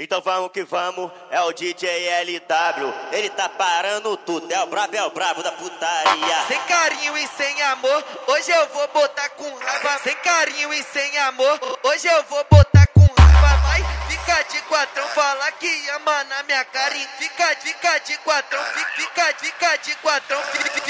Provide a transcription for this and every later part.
Então vamos que vamos, é o DJ LW. Ele tá parando tudo, é o brabo da putaria. Sem carinho e sem amor, hoje eu vou botar com raiva. Sem carinho e sem amor, hoje eu vou botar com raiva. Vai, fica de quatrão, fala que ama na minha cara. Fica de quatrão, fica de quatrão.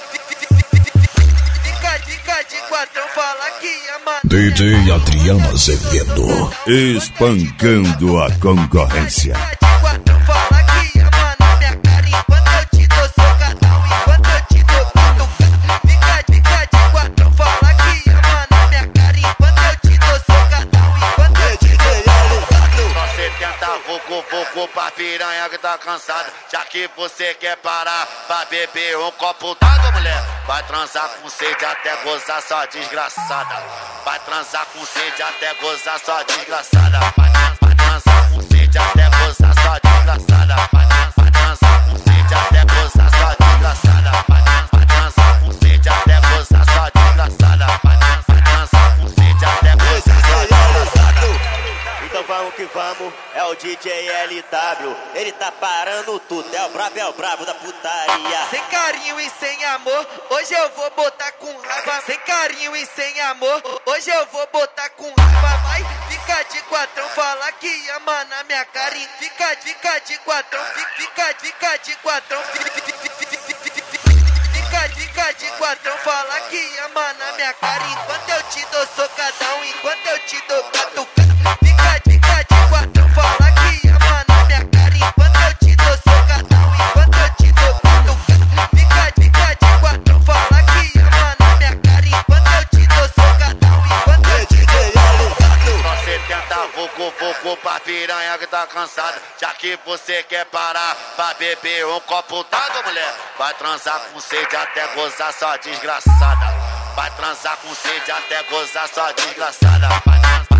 Fica de quatrão, fala que ama. DJ Adriano Azevedo, espancando a concorrência. Fala que ama na minha cara enquanto eu te dou socadão, enquanto eu te dou cutucão. Fica de quatrão, fala que ama na minha cara enquanto eu te dou socadão, enquanto eu te dou cutucão. Só 70 vucu pra piranha que tá cansada. Já que você quer parar pra beber um copo d'água, mulher, vai transar com sede até gozar, só desgraçada. Vai transar com sede até gozar, só desgraçada. Vai transar com sede até gozar, só desgraçada. Vai transar com sede até gozar, só desgraçada. Vai transar com sede até gozar, só desgraçada. Vai transar com sede até gozar, só desgraçada. Então vamos que vamos, é o DJ LW. Ele tá parando tudo, é o brabo da putaria. Sem carinho e sem amor, hoje eu vou botar com raiva. Sem carinho e sem amor, hoje eu vou botar com raiva. Vai, fica de quatrão, fala que ama na minha cara. Fica de quatrão, fica de quatrão. Fica de quatrão, fala que ama na minha cara enquanto eu te dou socadão, enquanto eu te dou catucão. Fica de quatrão, fala que ama na minha cara enquanto eu te dou socadão, enquanto eu te dou catucão. Fica de quatrão, fala que ama na minha cara enquanto eu te dou socadão, enquanto eu te dou catucão. Só 70 vucu pra piranha que tá cansada. Já que você quer parar pra beber um copo d'água, mulher, vai transar com sede até gozar, só desgraçada. Vai transar com sede até gozar, só desgraçada.